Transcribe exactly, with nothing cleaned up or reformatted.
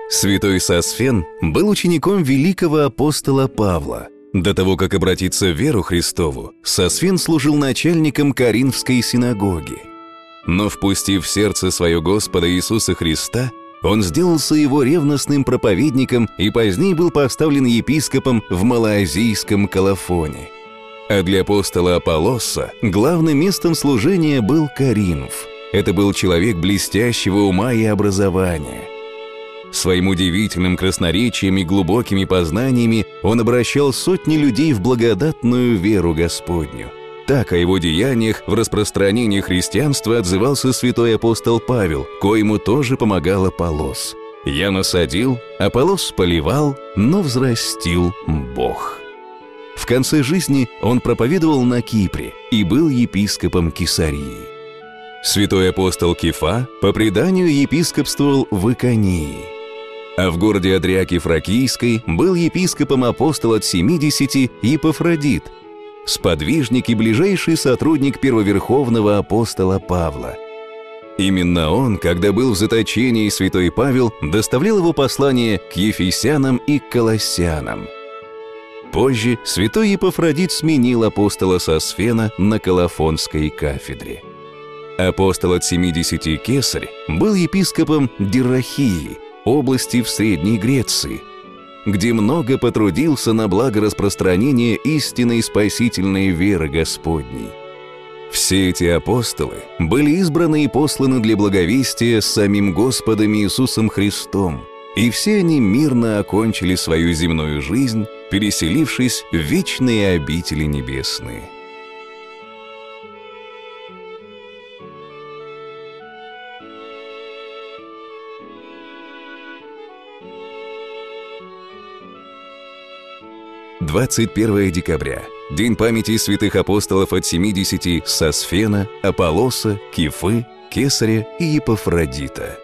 Святой Сосфен был учеником великого апостола Павла. До того, как обратиться в веру Христову, Сосфен служил начальником Коринфской синагоги. Но, впустив в сердце свое Господа Иисуса Христа, он сделался его ревностным проповедником и позднее был поставлен епископом в малоазийском Колофоне. А для апостола Аполлоса главным местом служения был Коринф. Это был человек блестящего ума и образования. Своим удивительным красноречием и глубокими познаниями он обращал сотни людей в благодатную веру Господню. Так о его деяниях в распространении христианства отзывался святой апостол Павел, коему тоже помогал Аполлос. «Я насадил, Аполлос поливал, но взрастил Бог». В конце жизни он проповедовал на Кипре и был епископом Кесарии. Святой апостол Кефа по преданию епископствовал в Иконии. А в городе Адриаке Фракийской был епископом апостол от семидесяти Епафродит, сподвижник и ближайший сотрудник первоверховного апостола Павла. Именно он, когда был в заточении, святой Павел доставлял его послание к ефесянам и колоссянам. Позже святой Епафродит сменил апостола Сосфена на Колофонской кафедре. Апостол от семидесяти Кесарь был епископом Диррахии, области в Средней Греции, где много потрудился на благо распространения истинной спасительной веры Господней. Все эти апостолы были избраны и посланы для благовестия самим Господом Иисусом Христом, и все они мирно окончили свою земную жизнь, переселившись в вечные обители небесные. двадцать первое декабря. День памяти святых апостолов от семидесяти Сосфена, Аполлоса, Кефы, Кесаря и Епафродита.